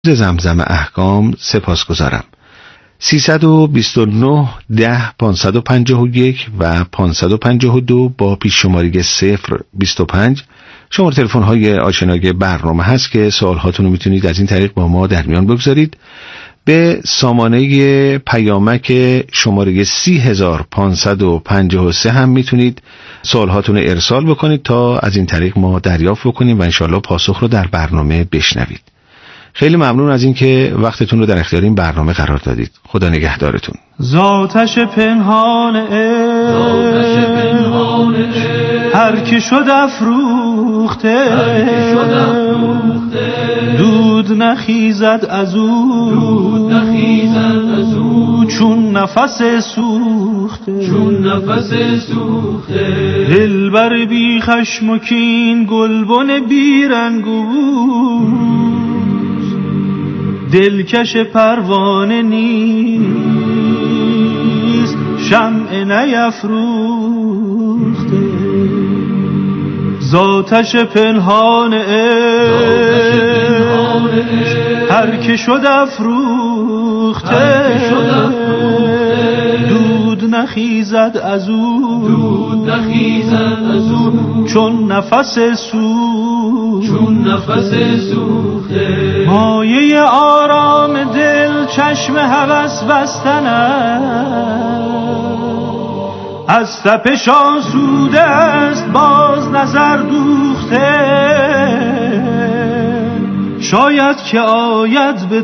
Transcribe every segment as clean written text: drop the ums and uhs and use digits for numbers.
زمزم احکام سپاسگزارم. 329 10 551 و 552 با پیش شماره 025 شماره تلفن های آشنای برنامه هست که سوال هاتون رو میتونید از این طریق با ما در میان بگذارید. به سامانه پیامک شماره 30553 هم میتونید سوال هاتون رو ارسال بکنید تا از این طریق ما دریافت بکنیم و انشالله پاسخ رو در برنامه بشنوید. خیلی ممنون از اینکه وقتتون رو در اختیار این برنامه قرار دادید. خدا نگهدارتون. ذاتش پنهان هر که شد افروخته دود نخیزد از او چون نفس سوخته دلبر بی خشم و کین گلبن بی رنگ و دلکش پروانه نیست شمع نیفروخته ذاتش پنهان هر که شد افروخته دود نخیزد از او چون نفس سوخته مایه آرام دل چشم هوس بستن از تپش آسوده است باز نظر دوخته شاید که آید به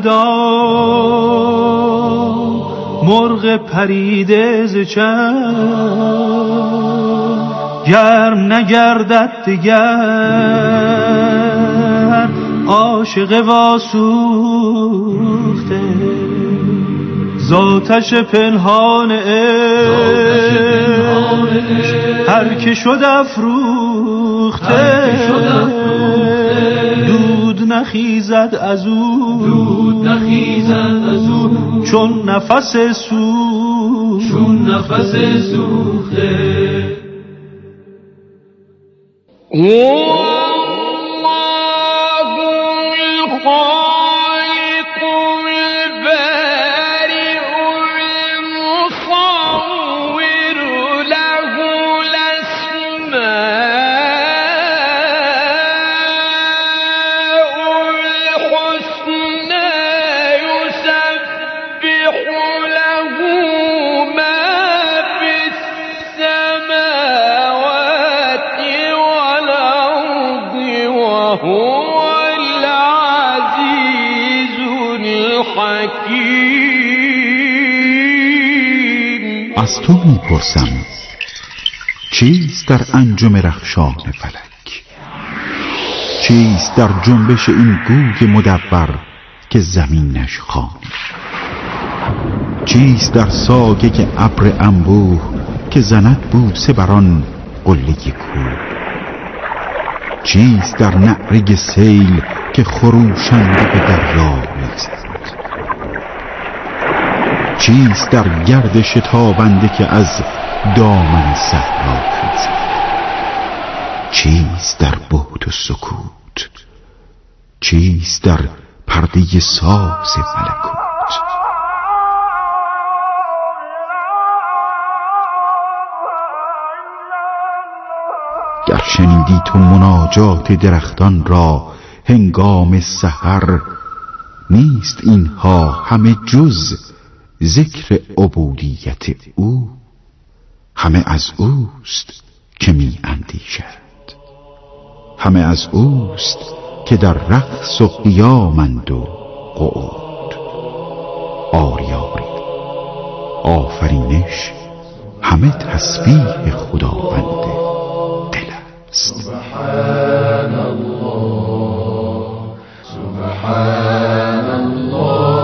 دام مرغ پریده ز چشم گرم نگردد دگر عاشق واسوخته ذاتش پنهان هر که شد افروخته دود نخیزد از او چون نفس سوخته از تو میپرسم چیست در انجم رخشان فلک؟ چیست در جنبش این گوی مدور که زمینش خوانی؟ چیست در ساگه ابر انبوه که زند بوسه بران قله کوه؟ چیست در نعره سیل که خروشنده به دریا میزد؟ چیست در گرد شتابنده که از دامن صحرا خیزد؟ چیست در بعد و سکوت؟ چیست در پرده ساز ملکوت؟ گر شنیدی تو مناجات درختان را هنگام سحر، نیست اینها همه جز ذکر عبودیت او، همه از اوست که می اندیشد، همه از اوست که در رقص و قیامند و قعود. آری آری آفرینش همه تسبیح خداوند دل است. سبحان الله سبحان الله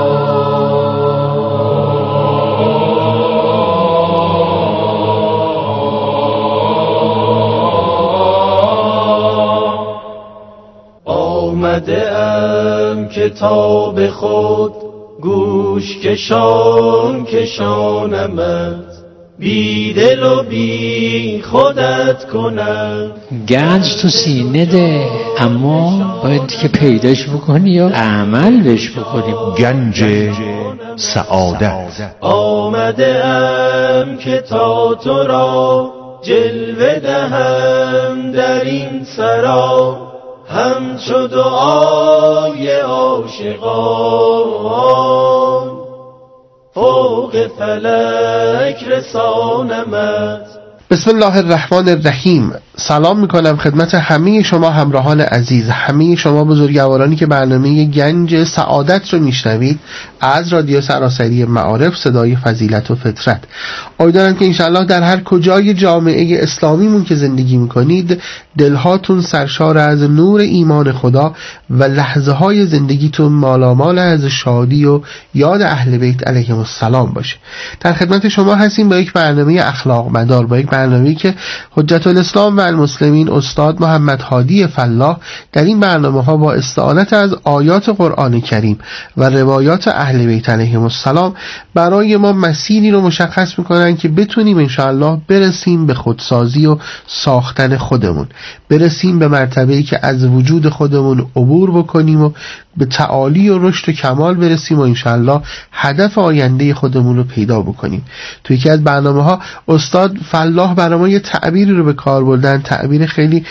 آمده ام کتاب خود گوش کشان کشانمت، بی دل و بی خودت کنم. گنج تو سینه ده، اما باید که پیداش بکنی و عمل بهش بکنی. گنج سعادت. آمده ام که تا تو را جلوه دهم در این سرا، همچو دعای عاشقان فوق فلک رسانمت. بسم الله الرحمن الرحیم. سلام میکنم خدمت همه شما همراهان عزیز، همه شما بزرگوارانی که برنامه گنج سعادت رو میشنوید از رادیو سراسری معارف، صدای فضیلت و فطرت. امیدوارم که انشالله در هر کجای جامعه اسلامیمون که زندگی میکنید دلهاتون سرشار از نور ایمان خدا و لحظه های زندگیتون مالامال از شادی و یاد اهل بیت علیهم السلام باشه. در خدمت شما هستیم با یک برنامه اخلاق مدار، با یک برنامه‌ای که حجت الاسلام و المسلمین استاد محمد هادی فلاح در این برنامه‌ها با استعانت از آیات قرآن کریم و روایات اهل بیت علیهم السلام برای ما مسیری رو مشخص می‌کنن که بتونیم انشاءالله برسیم به خودسازی و ساختن خودمون، برسیم به مرتبه‌ای که از وجود خودمون عبور بکنیم و به تعالی و رشد و کمال برسیم و انشاءالله هدف آینده خودمون رو پیدا بکنیم. توی یکی از برنامه‌ها استاد فلاح برای ما یه تعبیری رو به کار بردن، تعبیر خیلی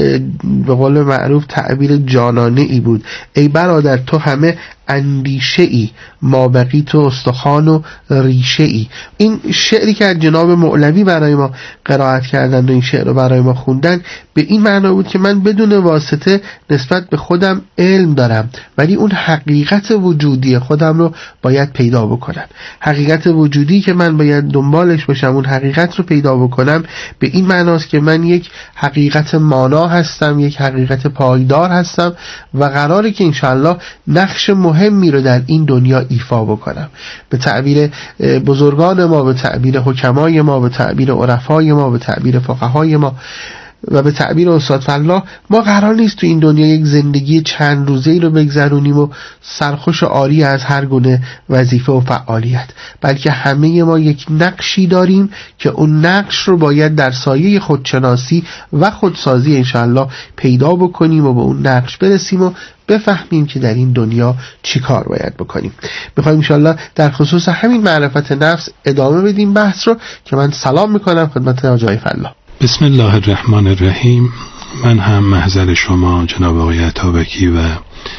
به قول معروف تعبیر جانانه ای بود. ای برادر تو همه اندیشه ای، ما بقی تو استخوان و ریشه ای. این شعری که از جناب مولوی برای ما قرائت کردن و این شعر رو برای ما خوندن به این معنا بود که من بدون واسطه نسبت به خودم علم دارم، ولی اون حقیقت وجودی خودم رو باید پیدا بکنم. حقیقت وجودی که من باید دنبالش باشم، اون حقیقت رو پیدا بکنم به این معناست که من یک حقیقت مانا هستم، یک حقیقت پایدار هستم و قراره که انشالله نقش مهمی رو در این دنیا ایفا بکنم. به تعبیر بزرگان ما، به تعبیر حکمای ما، به تعبیر عرفای ما، به تعبیر فقهای ما و به تعبیر استاد فلاح، ما قرار نیست تو این دنیا یک زندگی چند روزه‌ای رو بگذرونیم و سرخوش و عاری از هر گونه وظیفه و فعالیت، بلکه همه ما یک نقشی داریم که اون نقش رو باید در سایه خودشناسی و خودسازی انشاءالله پیدا بکنیم و به اون نقش برسیم و بفهمیم که در این دنیا چی کار باید بکنیم. میخوایم انشاءالله در خصوص همین معرفت نفس ادامه بدیم بحث رو که من سلام میکنم خدمت آقای فلاح. بسم الله الرحمن الرحیم. من هم محضر شما جناب آقای عطابکی و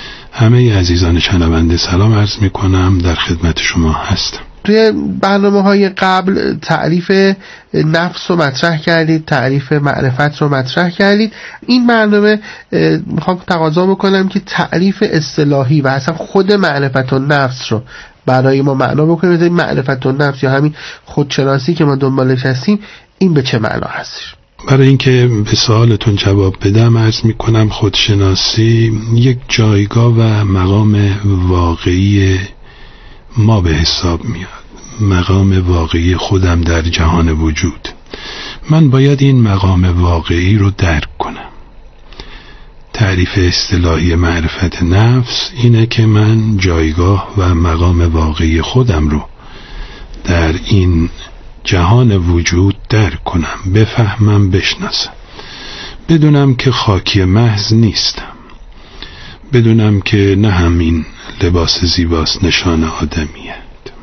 همه عزیزان شنونده سلام عرض میکنم، در خدمت شما هستم. توی برنامه‌های قبل تعریف نفس رو مطرح کردید، تعریف معرفت رو مطرح کردید. این برنامه میخوام تقاضا بکنم که تعریف اصطلاحی و اصلا خود معرفت و نفس رو برای ما معنا بکنید. معرفت و نفس یا همین خودشناسی که ما دنبالش هستیم، این به چه معنا هستش؟ برای اینکه به سوالتون جواب بدم عرض میکنم خودشناسی یک جایگاه و مقام واقعی ما به حساب میاد، مقام واقعی خودم در جهان وجود. من باید این مقام واقعی رو درک کنم. تعریف اصطلاحی معرفت نفس اینه که من جایگاه و مقام واقعی خودم رو در این جهان وجود درک کنم، بفهمم، بشناسم، بدونم که خاکی محض نیستم، بدونم که نه همین لباس زیباست نشان آدمیت.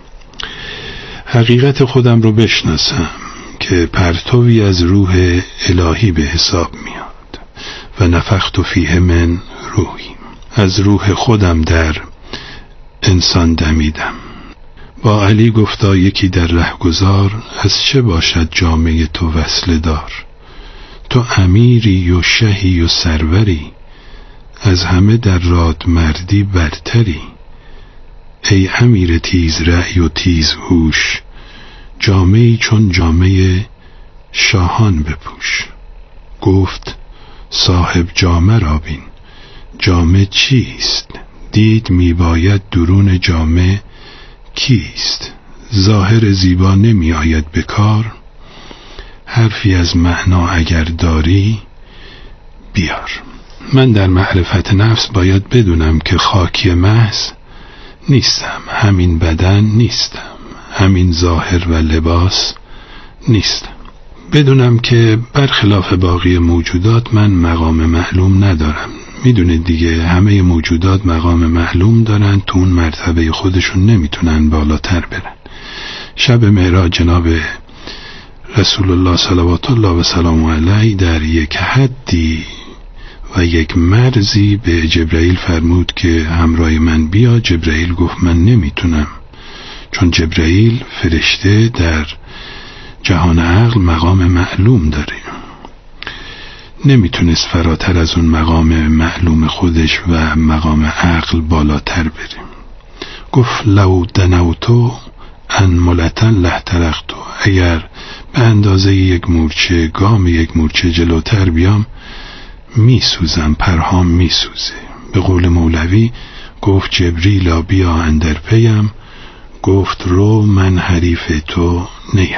حقیقت خودم رو بشناسم که پرتوی از روح الهی به حساب میاد و نفخت فیه من روحی. از روح خودم در انسان دمیدم. با علی گفتا یکی در رهگذار، از چه باشد جامعه تو وصله دار؟ تو امیری و شهی و سروری، از همه در راد مردی برتری. ای امیر تیز رأی و تیز هوش، جامعی چون جامعه شاهان بپوش. گفت صاحب جامه را بین، جامه چیست؟ دید میباید درون جامه کیست؟ ظاهر زیبا نمی آید بکار، حرفی از معنا اگر داری بیار. من در معرفت نفس باید بدونم که خاکی محض نیستم، همین بدن نیستم، همین ظاهر و لباس نیستم. بدونم که برخلاف باقی موجودات من مقام معلوم ندارم. میدونید دیگه همه موجودات مقام معلوم دارن، تو اون مرتبه خودشون نمیتونن بالاتر برن. شب معراج جناب رسول الله صلوات الله و سلام علیه در یک حدی و یک مرزی به جبرائیل فرمود که همراه من بیا. جبرائیل گفت من نمیتونم، چون جبرائیل فرشته در جهان عقل مقام معلوم داره، نمیتونست فراتر از اون مقام معلوم خودش و مقام عقل بالاتر بریم. گفت لو دنوتو ان ملتن لحترقتو، اگر به اندازه یک مورچه، گام یک مورچه جلوتر بیام میسوزم، پرهام میسوزه. به قول مولوی گفت جبریلا بیا اندر پیم، گفت رو من حریف تو نیم.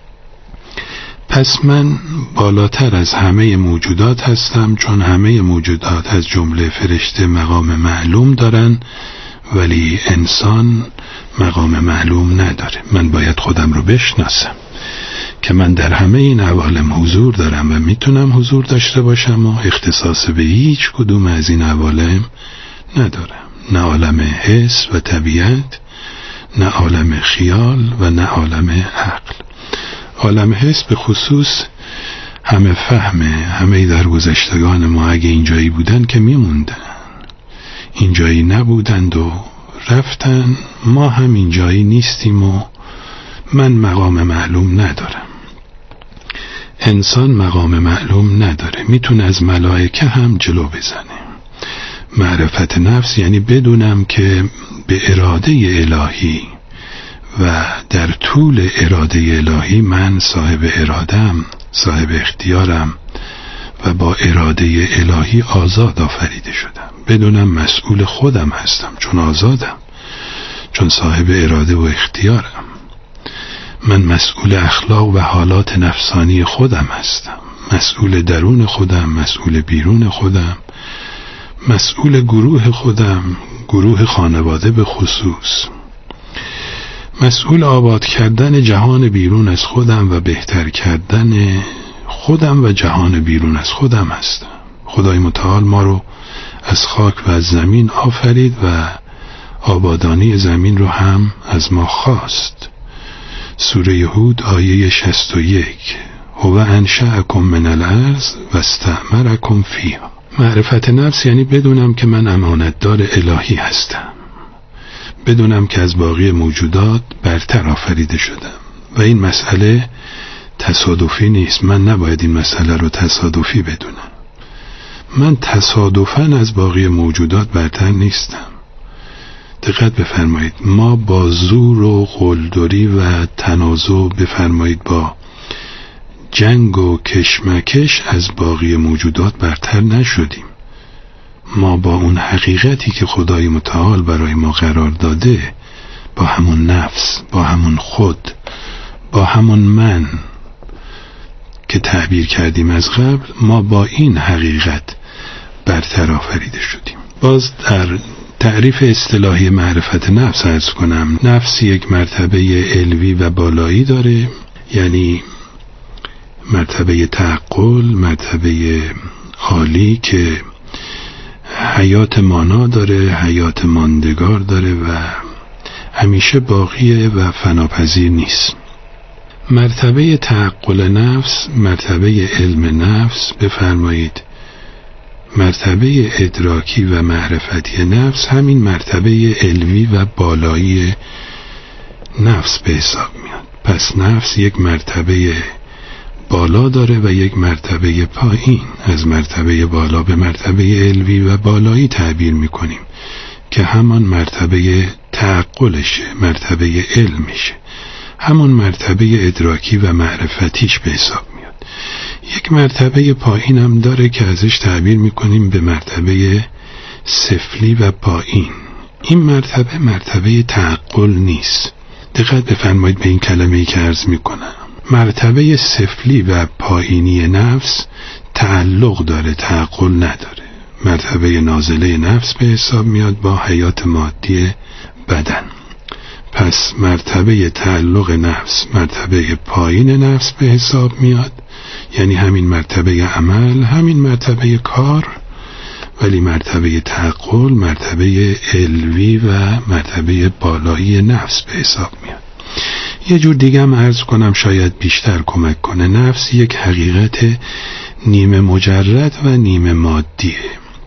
پس من بالاتر از همه موجودات هستم، چون همه موجودات از جمله فرشته مقام معلوم دارن ولی انسان مقام معلوم نداره. من باید خودم رو بشناسم که من در همه این عوالم حضور دارم و میتونم حضور داشته باشم و اختصاص به هیچ کدوم از این عوالم ندارم، نه عالم حس و طبیعت، نه عالم خیال و نه عالم عقل. عالم حس به خصوص همه فهمه، همه در گذشتگان ما اگه اینجایی بودن که میموندن، اینجایی نبودند و رفتن. ما هم اینجایی نیستیم و من مقام معلوم ندارم. انسان مقام معلوم نداره، میتونه از ملائکه هم جلو بزنه. معرفت نفس یعنی بدونم که به اراده الهی و در طول اراده الهی من صاحب ارادم، صاحب اختیارم و با اراده الهی آزاد آفریده شدم. بدونم مسئول خودم هستم، چون آزادم، چون صاحب اراده و اختیارم. من مسئول اخلاق و حالات نفسانی خودم هستم، مسئول درون خودم، مسئول بیرون خودم، مسئول گروه خودم، گروه خانواده به خصوص، مسئول آباد کردن جهان بیرون از خودم و بهتر کردن خودم و جهان بیرون از خودم هستم. خدای متعال ما رو از خاک و از زمین آفرید و آبادانی زمین رو هم از ما خواست. سوره هود آیه 61 هو انشأکم من الارض و استعمرکم فیها. معرفت نفس یعنی بدونم که من امانتدار الهی هستم، بدونم که از باقی موجودات برتر آفریده شدم و این مسئله تصادفی نیست. من نباید این مسئله رو تصادفی بدونم. من تصادفاً از باقی موجودات برتر نیستم. دقت بفرمایید، ما با زور و قلدری و تنازع، بفرمایید با جنگ و کشمکش از باقی موجودات برتر نشدیم. ما با اون حقیقتی که خدای متعال برای ما قرار داده، با همون نفس، با همون خود، با همون من که تعبیر کردیم از قبل، ما با این حقیقت برتر آفریده شدیم. باز در تعریف اصطلاحی معرفت نفس عرض کنم، نفس یک مرتبه علوی و بالایی داره، یعنی مرتبه تعقل، مرتبه عالی که حیات مانا داره، حیات ماندگار داره و همیشه باقیه و فناپذیر نیست. مرتبه تعقل نفس، مرتبه علم نفس، بفرمایید مرتبه ادراکی و معرفتی نفس همین مرتبه علوی و بالایی نفس به حساب میاد. پس نفس یک مرتبه بالا داره و یک مرتبه پایین. از مرتبه بالا به مرتبه علوی و بالایی تعبیر میکنیم که همان مرتبه تعقلشه، مرتبه علمشه، همون مرتبه ادراکی و معرفتیش به حساب میاد. یک مرتبه پایین هم داره که ازش تعبیر میکنیم به مرتبه سفلی و پایین. این مرتبه مرتبه تعقل نیست. دقت بفرمایید به این کلمه‌ای که عرض میکنم. مرتبه سفلی و پایینی نفس تعلق داره، تعقل نداره. مرتبه نازله نفس به حساب میاد با حیات مادی بدن. پس مرتبه تعلق نفس مرتبه پایین نفس به حساب میاد، یعنی همین مرتبه عمل، همین مرتبه کار، ولی مرتبه تعقل مرتبه علوی و مرتبه بالایی نفس به حساب میاد. یه جور دیگه هم عرض کنم شاید بیشتر کمک کنه. نفس یک حقیقت نیمه مجرد و نیمه مادیه،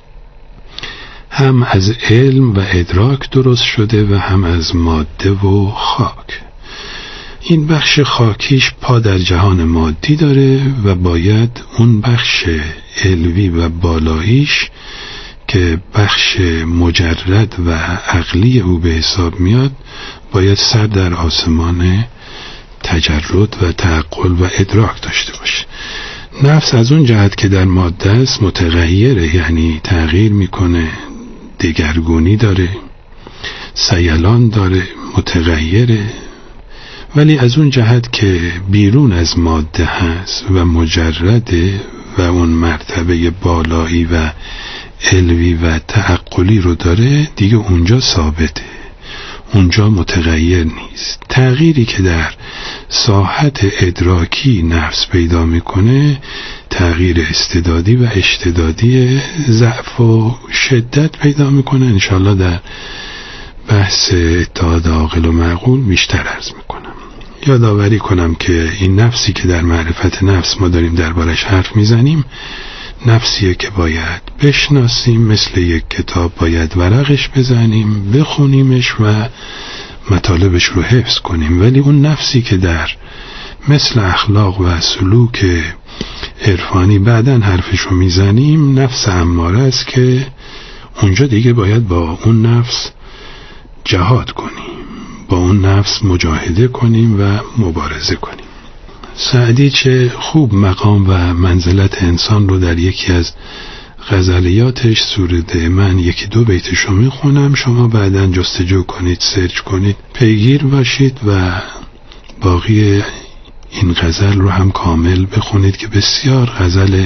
هم از علم و ادراک درست شده و هم از ماده و خاک. این بخش خاکیش پا در جهان مادی داره و باید اون بخش علوی و بالاییش که بخش مجرد و عقلی او به حساب میاد باید سر در آسمان تجرد و تعقل و ادراک داشته باشه. نفس از اون جهت که در ماده است متغیره، یعنی تغییر میکنه، دگرگونی داره، سیلان داره، متغیره، ولی از اون جهت که بیرون از ماده هست و مجرده و اون مرتبه بالایی و علوی و تعقلی رو داره، دیگه اونجا ثابته، اونجا متغیر نیست. تغییری که در ساحت ادراکی نفس پیدا میکنه تغییر استعدادی و اشتدادی، ضعف و شدت پیدا میکنه. انشالله در بحث اتحاد عاقل و معقول بیشتر عرض میکنم. یادآوری کنم که این نفسی که در معرفت نفس ما داریم دربارش حرف میزنیم نفسیه که باید بشناسیم، مثل یک کتاب باید ورقش بزنیم، بخونیمش و مطالبش رو حفظ کنیم. ولی اون نفسی که در مثل اخلاق و سلوک عرفانی بعدن حرفش رو میزنیم نفس اماره است که اونجا دیگه باید با اون نفس جهاد کنیم، با اون نفس مجاهده کنیم و مبارزه کنیم. سعدی چه خوب مقام و منزلت انسان رو در یکی از غزلیاتش سروده من یکی دو بیتشو میخونم، شما بعداً جستجو کنید، سرچ کنید، پیگیر باشید و باقی این غزل رو هم کامل بخونید که بسیار غزل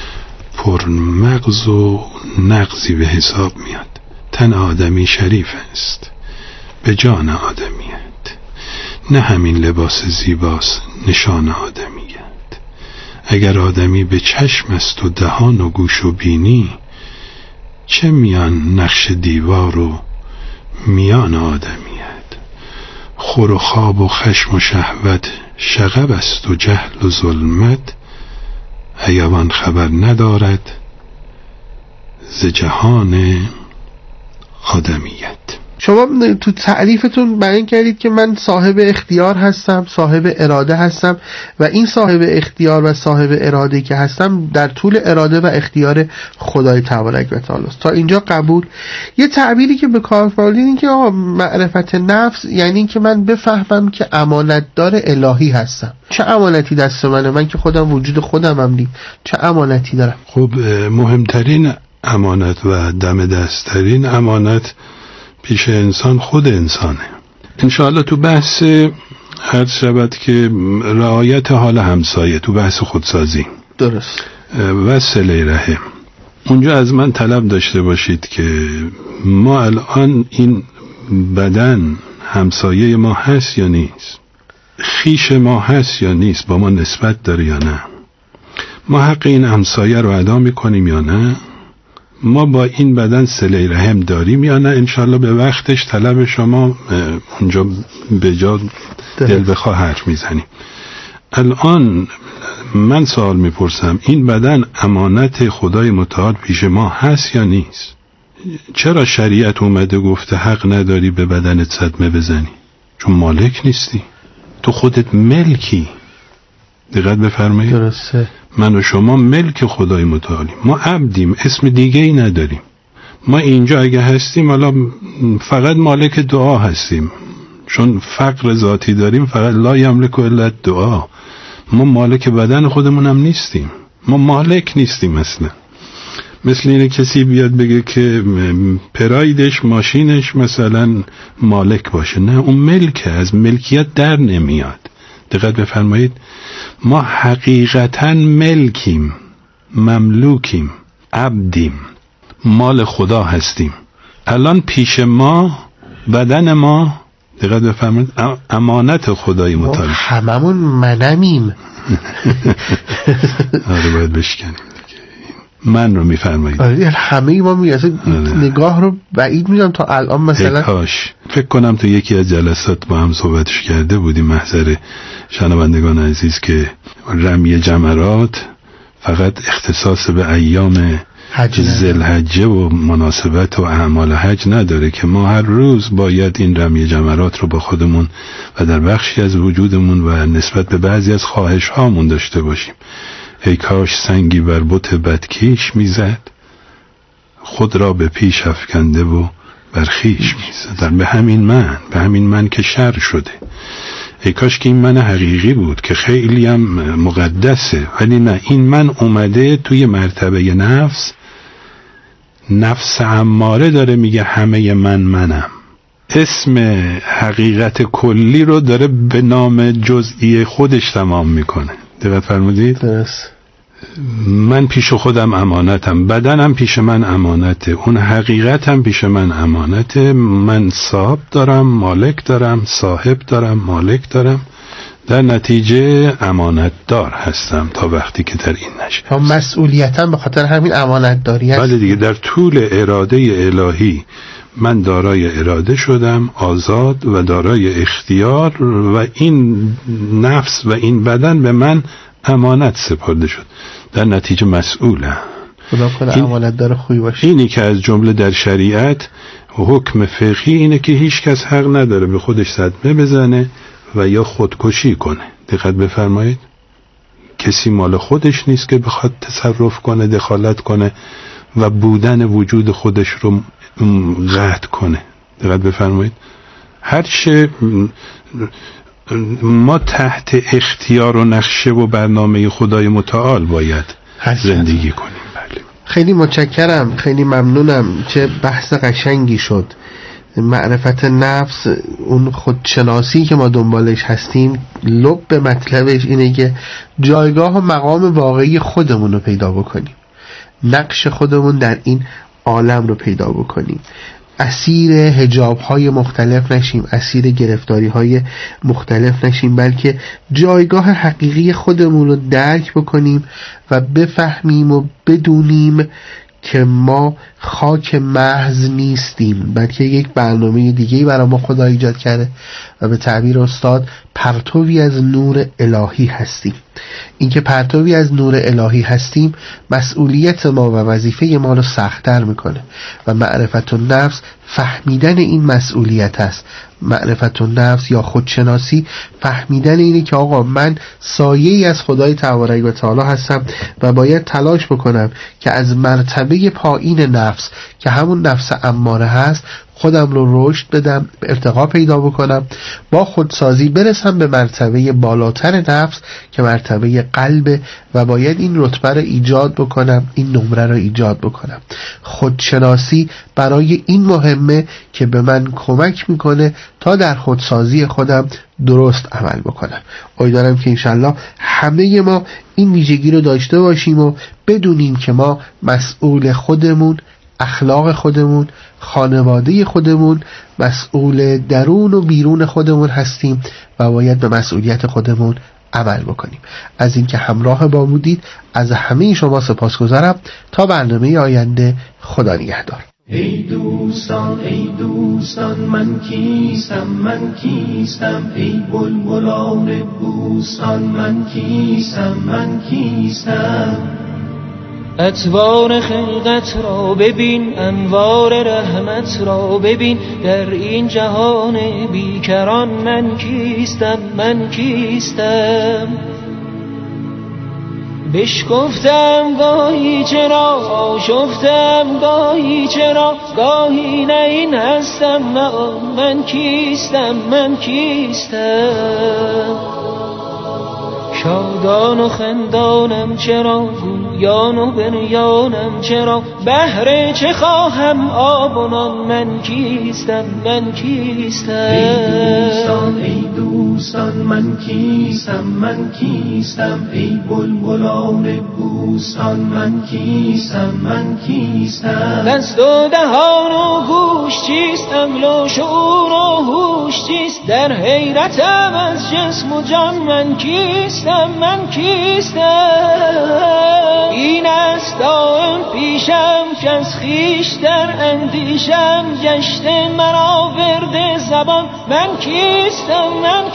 پرمغز و نغزی به حساب میاد. تن آدمی شریف است به جان آدمیت، نه همین لباس زیباست نشان آدمیت. اگر آدمی به چشم است و دهان و گوش و بینی، چه میان نقش دیوار و میان آدمیت. خور و خواب و خشم و شهوت شغب است و جهل و ظلمت، حیوان خبر ندارد ز جهان آدمیت. شما تو تعریفتون بیان کردید که من صاحب اختیار هستم، صاحب اراده هستم و این صاحب اختیار و صاحب اراده که هستم در طول اراده و اختیار خدای تبارک و تعالی است. تا اینجا قبول. یه تعبیری که به کار بردین این که معرفت نفس یعنی که من بفهمم که امانتدار الهی هستم. چه امانتی دست منه؟ من که خودم وجود خودم هم نیم، چه امانتی دارم؟ خب مهمترین امانت و دم دستترین امانت پیش انسان خود انسانه. انشاءالله تو بحث هر شود که رعایت حال همسایه، تو بحث خودسازی درست و صله رحم، اونجا از من طلب داشته باشید که ما الان این بدن همسایه ما هست یا نیست، خیش ما هست یا نیست، با ما نسبت داره یا نه، ما حق این همسایه رو ادا میکنیم یا نه، ما با این بدن صله رحم داریم یا نه. انشالله به وقتش طلب شما اونجا به جا دل بخواه حرف میزنیم. الان من سوال میپرسم این بدن امانت خدای متعال پیش ما هست یا نیست؟ چرا شریعت اومده گفته حق نداری به بدنت صدمه بزنی؟ چون مالک نیستی، تو خودت ملکی. دقت بفرمایید. درسته. من و شما ملک خدای متعالیم، ما عبدیم، اسم دیگه ای نداریم. ما اینجا اگه هستیم حالا فقط مالک دعا هستیم، چون فقر ذاتی داریم، فقط لا یملک الا دعا. ما مالک بدن خودمون هم نیستیم، ما مالک نیستیم اصلا. مثل اینه کسی بیاد بگه که پرایدش ماشینش مثلا مالک باشه، نه، اون ملکه، از ملکیت در نمیاد. دقت بفرمایید. ما حقیقتا ملکیم، مملوکیم، عبدیم، مال خدا هستیم. الان پیش ما بدن ما دقت بفرمایید، امانت خدای متعال. هممون منمیم. آره باید بشکنیم من رو میفرمایید. آره همه ما نگاه رو بعید میدم تا الان مثلا کاش فکر کنم تو یکی از جلسات با هم صحبتش کرده بودیم محضر شنوندگان عزیز که رمی جمرات فقط اختصاص به ایام ذوالحجه و مناسبت و اعمال حج نداره، که ما هر روز باید این رمی جمرات رو با خودمون و در بخشی از وجودمون و نسبت به بعضی از خواهش هامون داشته باشیم. ای کاش سنگی بر بت بدکیش میزد، خود را به پیش افکنده و بر خویش میزد. به همین من که شر شده. ای کاش که این من حقیقی بود که خیلی هم مقدسه، ولی نه، این من اومده توی مرتبه نفس اماره داره میگه همه منم. اسم حقیقت کلی رو داره به نام جزئی خودش تمام میکنه. دقت فرمودید؟ درست. من پیش خودم امانتم، بدنم پیش من امانته، اون حقیقتم پیش من امانته. من صاحب دارم، مالک دارم، صاحب دارم، مالک دارم، در نتیجه امانت دار هستم تا وقتی که در این نشه. مسئولیتم به خاطر همین امانت داری هست. بله دیگه، در طول اراده الهی من دارای اراده شدم، آزاد و دارای اختیار، و این نفس و این بدن به من امانت سپرده شد، در نتیجه مسئولم. خدا کنه امانت دار خوبی باشه. اینی که از جمله در شریعت حکم فقهی اینه که هیچ کس حق نداره به خودش صدمه بزنه و یا خودکشی کنه. دقت بفرمایید، کسی مال خودش نیست که بخواد تصرف کنه، دخالت کنه و بودن وجود خودش رو قطع کنه. دقت بفرمایید، هرچه ما تحت اختیار و نقشه و برنامه خدای متعال باید زندگی کنیم. بله. خیلی متشکرم، خیلی ممنونم، چه بحث قشنگی شد. معرفت نفس، اون خودشناسی که ما دنبالش هستیم، لب به مطلبش اینه که جایگاه و مقام واقعی خودمون رو پیدا بکنیم، نقش خودمون در این عالم رو پیدا بکنیم، اسیر حجاب‌های مختلف نشیم، اسیر گرفتاری‌های مختلف نشیم، بلکه جایگاه حقیقی خودمون رو درک بکنیم و بفهمیم و بدونیم که ما خاک محض نیستیم، بلکه یک برنامه دیگه‌ای برای ما خدا ایجاد کرده و به تعبیر استاد پرتوی از نور الهی هستیم. اینکه پرتوی از نور الهی هستیم مسئولیت ما و وظیفه ما رو سخت‌تر میکنه و معرفت النفس فهمیدن این مسئولیت است. معرفت النفس یا خودشناسی فهمیدن اینه که آقا من سایه‌ای از خدای تبارک و تعالی هستم و باید تلاش بکنم که از مرتبه پایین نفس که همون نفس اماره هست خودم رو رشد بدم، ارتقا پیدا بکنم، با خودسازی برسم به مرتبه بالاتر نفس که مرتبه قلب و باید این رتبه رو ایجاد بکنم، این نمره رو ایجاد بکنم. خودشناسی برای این مهمه که به من کمک میکنه تا در خودسازی خودم درست عمل بکنم. امیدوارم که انشالله همه ما این ویژگی رو داشته باشیم و بدونیم که ما مسئول خودمون، اخلاق خودمون، خانواده خودمون، مسئول درون و بیرون خودمون هستیم و باید به مسئولیت خودمون عمل بکنیم. از اینکه همراه با بودید از همه شما سپاسگزارم. تا برنامه آینده، خدا نگهدار. ای دوستان من کیستم ای بلبلان بوستان من کیستم اطوار خلقت را ببین، انوار رحمت را ببین، در این جهان بیکران من کیستم بشکفتم گاهی چرا، آشفتم گاهی چرا، گاهی نه این هستم نه آن، من کیستم شادان و خندانم چرا، گویان و بنیانم چرا، بهر چه خواهم آب و نان، من کیستم ای دوستان من کیستم ای بلبلان بوستان من کیستم دست و دهان و گوش چیست، عقل و شعور و هوش چیست در حیرتم از جسم و جان من کیستم این است دائم پیشم که از خویش در اندیشم گشته مرا ورد زبان من کیستم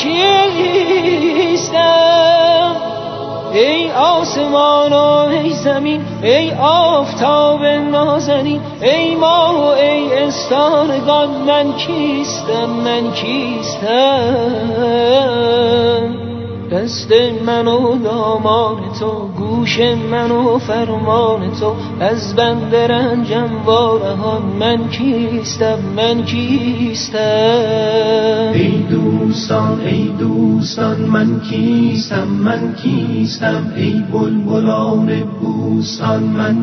ای آسمان و ای زمین ای آفتاب نازنین ای ماه و ای استارگان من کیستم دست من و دامان تو گوش من و فرمان تو از بند رنجم وارهان من کیستم ای دوستان من کیستم ای بلبلان بوستان من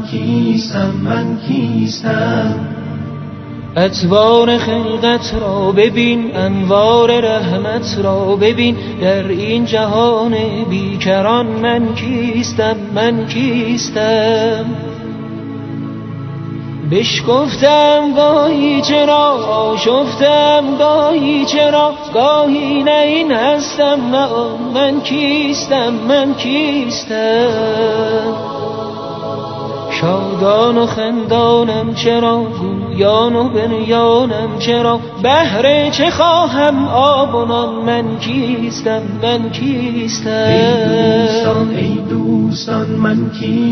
کیستم اتوار خلقت را ببین انوار رحمت را ببین در این جهان بیکران من کیستم بشکفتم گاهی چرا آشفتم گاهی چرا گاهی نه این هستم نه من کیستم شادان و خندانم چرا گویان و بنیانم چرا بهره چه خواهم آب و نان من کیستم ای دوستان من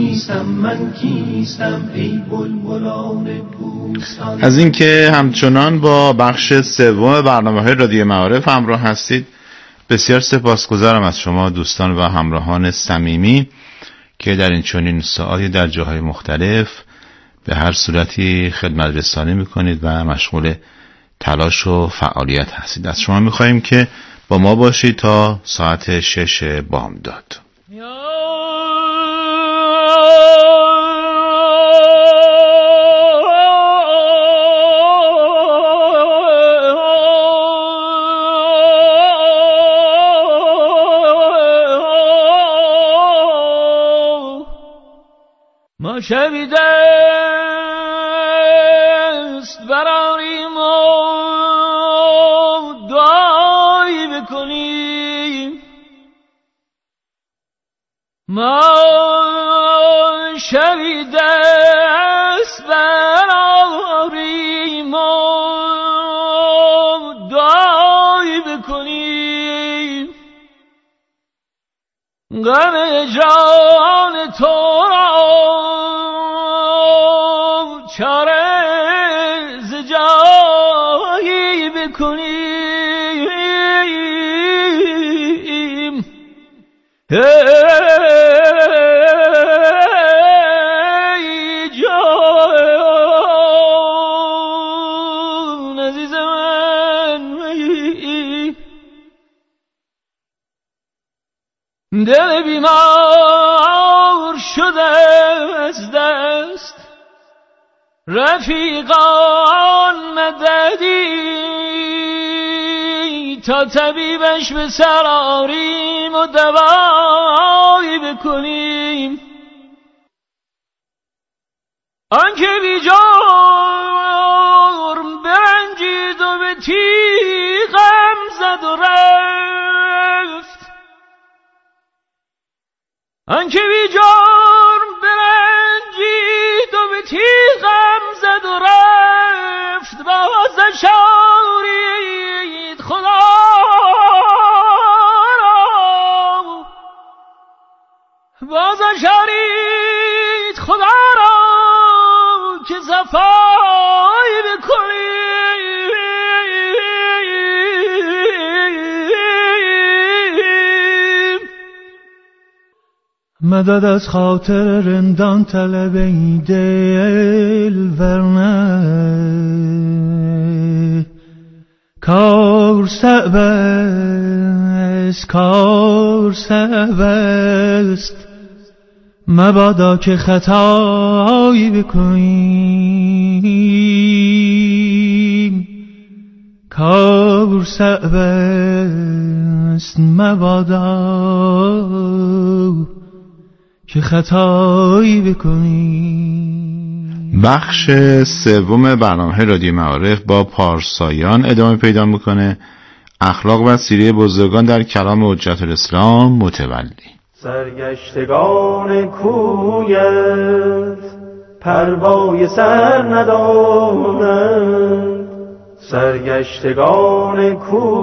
کیستم ای بلبلان بوستان. از اینکه همچنان با بخش سوم برنامه‌های رادیو معارف همراه هستید بسیار سپاسگزارم از شما دوستان و همراهان صمیمی که در این چنین ساعتی در جاهای مختلف به هر صورتی خدمت رسانی میکنید و مشغول تلاش و فعالیت هستید. از شما میخواییم که با ما باشید تا ساعت 6 بامداد. ما شبی دست براریم و دعایی بکنیم ما شبی دست براریم و دعایی بکنیم غم جان تو را چاره ز جایی بکنیم ای جان عزیز من دل بیمار شده از دست رفیقان مددی تا طبیبش به سر آریم و دوایی بکنیم آنکه بی جرم برنجید و به تیغم زد و رفت آنکه بی جرم برنجید و به تیغم زد و رفت بازش آرید خدا را بازش آرید خدا را که صفایی بکنید مدد از خاطر رندان طلب ای دل ورنه کار صعب است مبادا که خطایی بکنیم کار صعب است مبادا که خطایی بکنیم. بخش سوم برنامه رادیو معارف با پارسایان ادامه پیدا میکنه. اخلاق و سیره بزرگان در کلام حجت الاسلام متولی. سرگشتگان کویت پروای سر ندارند، سرگشتگان کویت